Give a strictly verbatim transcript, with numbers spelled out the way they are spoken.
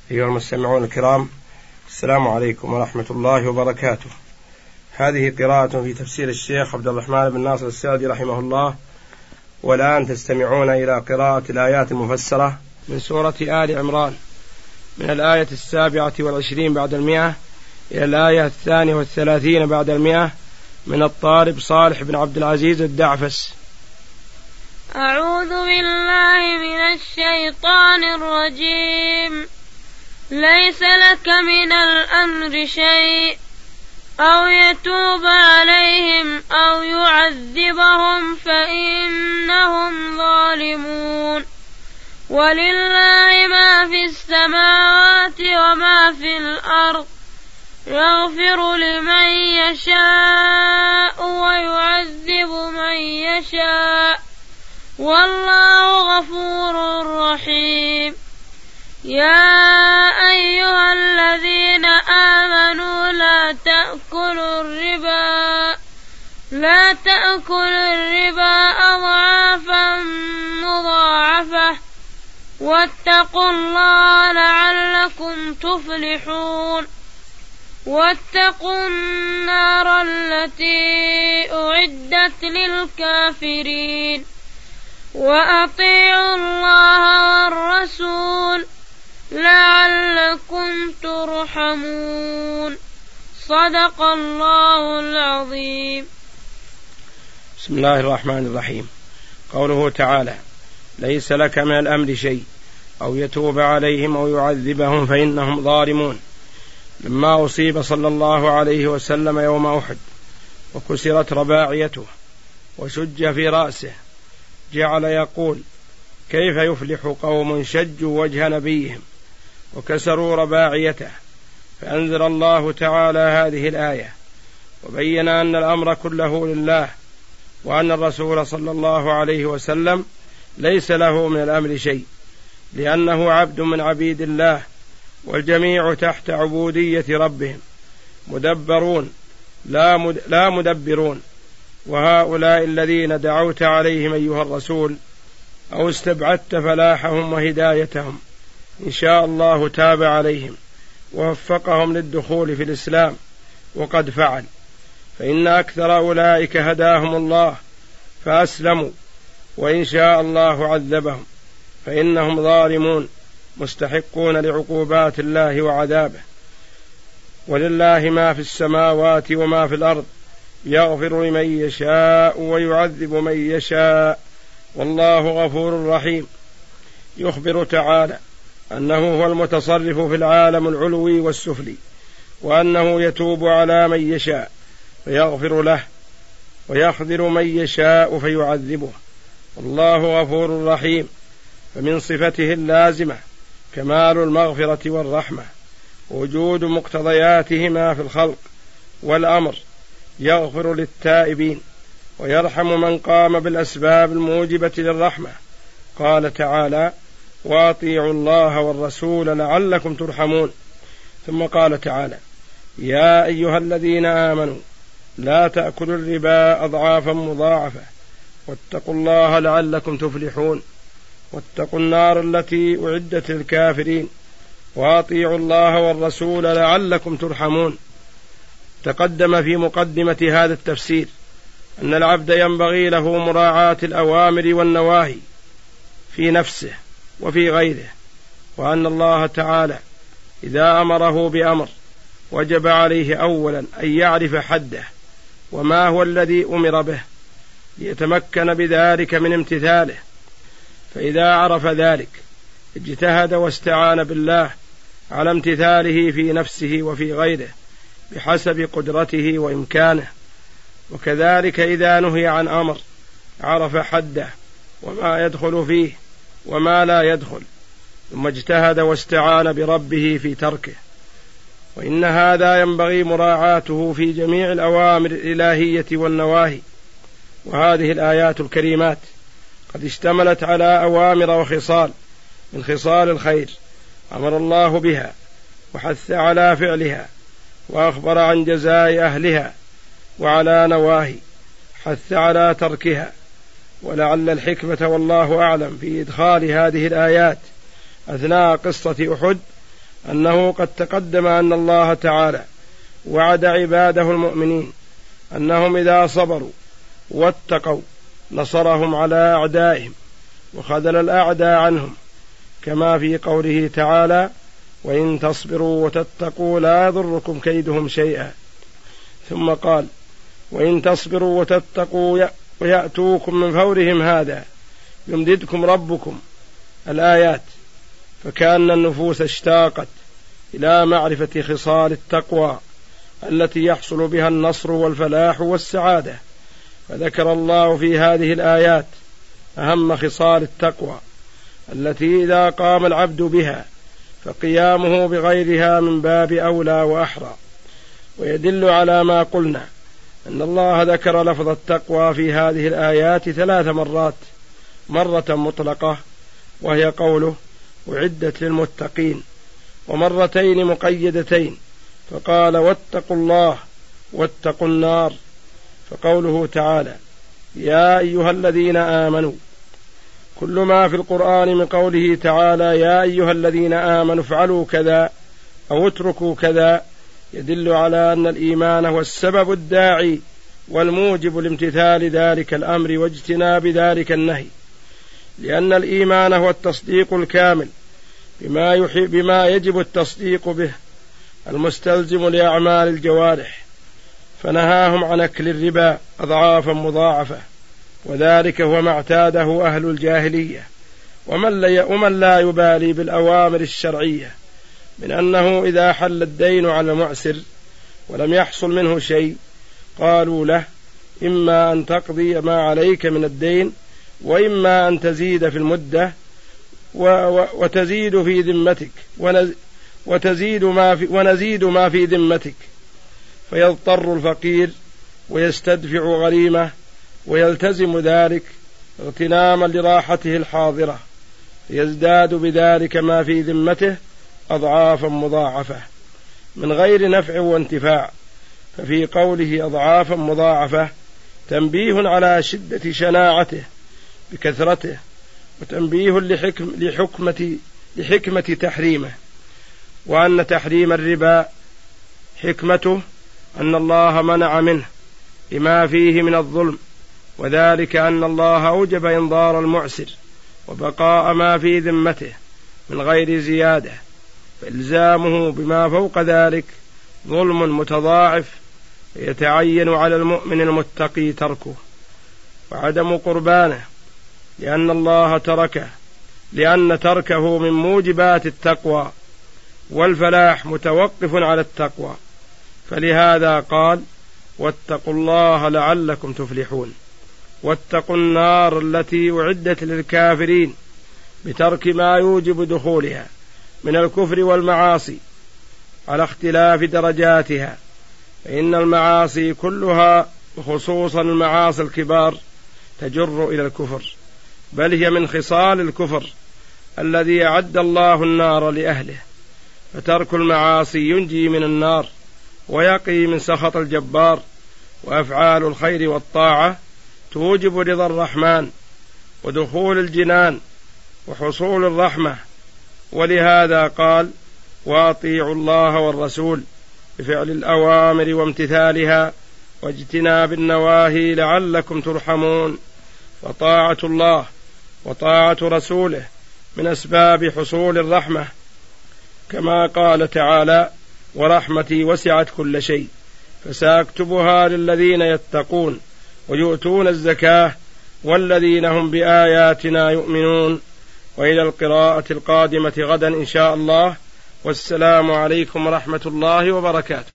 أيها المستمعون الكرام، السلام عليكم ورحمة الله وبركاته. هذه قراءة في تفسير الشيخ عبد الرحمن بن ناصر السعدي رحمه الله، والآن تستمعون إلى قراءة الآيات المفسرة من سورة آل عمران من الآية السابعة والعشرين بعد المئة إلى الآية الثانية والثلاثين بعد المئة من الطالب صالح بن عبد العزيز الدعفس. أعوذ بالله من الشيطان الرجيم. ليس لك من الأمر شيء أو يتوب عليهم أو يعذبهم فإنهم ظالمون. ولله ما في السماوات وما في الأرض، يغفر لمن يشاء ويعذب من يشاء، والله غفور رحيم. يا أيها الذين آمنوا لا تأكلوا الربا لا تأكلوا الربا أضعافا مضاعفة، واتقوا الله لعلكم تفلحون. واتقوا النار التي أعدت للكافرين، وأطيعوا الله والرسول لعلكم ترحمون. صدق الله العظيم. بسم الله الرحمن الرحيم. قوله تعالى: ليس لك من الأمر شيء أو يتوب عليهم أو يعذبهم فإنهم ظالمون. لما أصيب صلى الله عليه وسلم يوم أحد وكسرت رباعيته وشج في رأسه، جعل يقول: كيف يفلح قوم شجوا وجه نبيهم وكسروا رباعيته؟ فأنزل الله تعالى هذه الآية وبين أن الأمر كله لله، وأن الرسول صلى الله عليه وسلم ليس له من الأمر شيء، لأنه عبد من عبيد الله، والجميع تحت عبودية ربهم، مدبرون لا مدبرون. وهؤلاء الذين دعوت عليهم أيها الرسول أو استبعدت فلاحهم وهدايتهم، إن شاء الله تاب عليهم ووفقهم للدخول في الإسلام، وقد فعل، فإن أكثر أولئك هداهم الله فأسلموا، وإن شاء الله عذبهم، فإنهم ظالمون مستحقون لعقوبات الله وعذابه. ولله ما في السماوات وما في الأرض، يغفر لمن يشاء ويعذب من يشاء، والله غفور رحيم. يخبر تعالى أنه هو المتصرف في العالم العلوي والسفلي، وأنه يتوب على من يشاء فيغفر له، ويخذل من يشاء فيعذبه، والله غفور رحيم. فمن صفته اللازمة كمال المغفرة والرحمة، ووجود مقتضياتهما في الخلق والأمر. يغفر للتائبين ويرحم من قام بالأسباب الموجبة للرحمة. قال تعالى: وأطيعوا الله والرسول لعلكم ترحمون. ثم قال تعالى: يا أيها الذين آمنوا لا تأكلوا الربا أضعافا مضاعفة، واتقوا الله لعلكم تفلحون. واتقوا النار التي أعدت للكافرين، وأطيعوا الله والرسول لعلكم ترحمون. تقدم في مقدمة هذا التفسير أن العبد ينبغي له مراعاة الأوامر والنواهي في نفسه وفي غيره، وأن الله تعالى إذا أمره بأمر وجب عليه أولا أن يعرف حده وما هو الذي أمر به، ليتمكن بذلك من امتثاله. فإذا عرف ذلك اجتهد واستعان بالله على امتثاله في نفسه وفي غيره بحسب قدرته وإمكانه. وكذلك إذا نهي عن أمر عرف حده وما يدخل فيه وما لا يدخل، ثم اجتهد واستعان بربه في تركه. وإن هذا ينبغي مراعاته في جميع الأوامر الإلهية والنواهي. وهذه الآيات الكريمات قد اشتملت على أوامر وخصال من خصال الخير أمر الله بها وحث على فعلها، وأخبر عن جزاء أهلها، وعلى نواهي حث على تركها. ولعل الحكمة والله أعلم في إدخال هذه الآيات أثناء قصة أحد أنه قد تقدم أن الله تعالى وعد عباده المؤمنين أنهم إذا صبروا واتقوا نصرهم على أعدائهم وخذل الأعداء عنهم، كما في قوله تعالى: وإن تصبروا وتتقوا لا يضركم كيدهم شيئا. ثم قال: وإن تصبروا وتتقوا ويأتوكم من فورهم هذا يمددكم ربكم. الآيات. فكأن النفوس اشتاقت إلى معرفة خصال التقوى التي يحصل بها النصر والفلاح والسعادة، فذكر الله في هذه الآيات أهم خصال التقوى التي إذا قام العبد بها فقيامه بغيرها من باب أولى وأحرى. ويدل على ما قلنا أن الله ذكر لفظ التقوى في هذه الآيات ثلاث مرات، مرة مطلقة وهي قوله: أعدت للمتقين، ومرتين مقيدتين فقال: واتقوا الله واتقوا النار. فقوله تعالى: يا أيها الذين آمنوا، كل ما في القرآن من قوله تعالى يا أيها الذين آمنوا افعلوا كذا أو اتركوا كذا يدل على أن الإيمان هو السبب الداعي والموجب لامتثال ذلك الأمر واجتناب ذلك النهي، لأن الإيمان هو التصديق الكامل بما يحب بما يجب التصديق به المستلزم لأعمال الجوارح، فنهاهم عن أكل الربا أضعافا مضاعفة، وذلك هو ما اعتاده أهل الجاهلية ومن لا يبالي بالأوامر الشرعية، من أنه إذا حل الدين على المعسر ولم يحصل منه شيء قالوا له: إما أن تقضي ما عليك من الدين وإما أن تزيد في المدة وتزيد في ذمتك وتزيد ما في ونزيد ما في ذمتك، فيضطر الفقير ويستدفع غريمه ويلتزم ذلك اغتناما لراحته الحاضرة، يزداد بذلك ما في ذمته أضعافا مضاعفة من غير نفع وانتفاع. ففي قوله أضعافا مضاعفة تنبيه على شدة شناعته بكثرته، وتنبيه لحكم لحكمة, لحكمة تحريمه، وأن تحريم الربا حكمته أن الله منع منه لما فيه من الظلم، وذلك أن الله أوجب إنظار المعسر وبقاء ما في ذمته من غير زيادة، فإلزامه بما فوق ذلك ظلم متضاعف يتعين على المؤمن المتقي تركه وعدم قربانه، لأن الله تركه لأن تركه من موجبات التقوى، والفلاح متوقف على التقوى، فلهذا قال: واتقوا الله لعلكم تفلحون. واتقوا النار التي أعدت للكافرين بترك ما يوجب دخولها من الكفر والمعاصي على اختلاف درجاتها، فإن المعاصي كلها وخصوصا المعاصي الكبار تجر إلى الكفر، بل هي من خصال الكفر الذي أعد الله النار لأهله، فترك المعاصي ينجي من النار ويقي من سخط الجبار، وأفعال الخير والطاعة توجب رضا الرحمن ودخول الجنان وحصول الرحمة. ولهذا قال: وأطيعوا الله والرسول بفعل الأوامر وامتثالها واجتناب النواهي لعلكم ترحمون. فطاعة الله وطاعة رسوله من أسباب حصول الرحمة، كما قال تعالى: ورحمتي وسعت كل شيء فسأكتبها للذين يتقون ويؤتون الزكاة والذين هم بآياتنا يؤمنون. وإلى القراءة القادمة غدا إن شاء الله، والسلام عليكم ورحمة الله وبركاته.